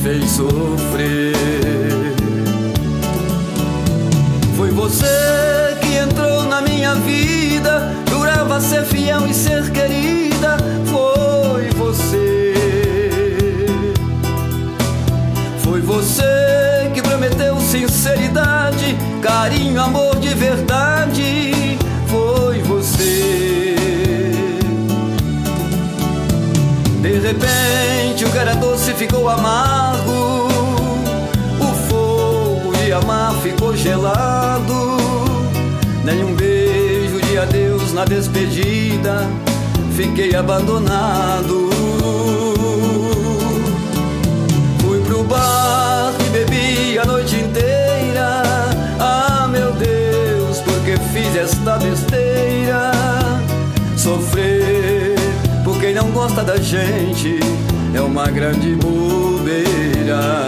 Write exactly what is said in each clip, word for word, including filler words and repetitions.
fez sofrer. Foi você que entrou na minha vida, jurava ser fiel e ser querida. Foi você. Foi você que prometeu sinceridade, carinho, amor de verdade. Foi você. De repente o que era doce ficou amargo, o fogo de amar ficou gelado. Nenhum beijo de adeus na despedida, fiquei abandonado. Fui pro bar e bebi a noite inteira. Ah, meu Deus, por que fiz esta besteira? Sofrer por quem não gosta da gente é uma grande bobeira.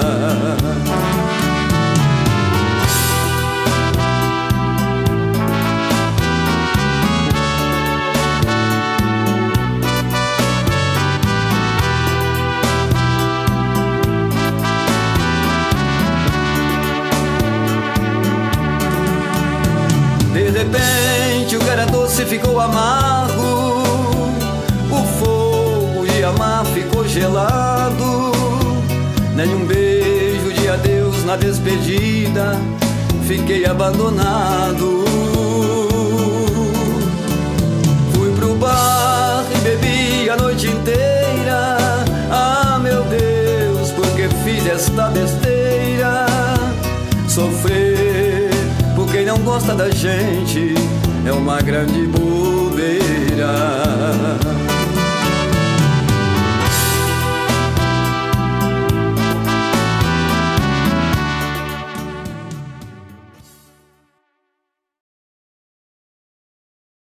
De repente o que era doce ficou amargo, o fogo de amar ficou gelado. Nenhum beijo de adeus na despedida, fiquei abandonado. Fui pro bar e bebi a noite inteira. Ah, meu Deus, por que fiz esta besteira? Sofrer por quem não gosta da gente é uma grande bobeira.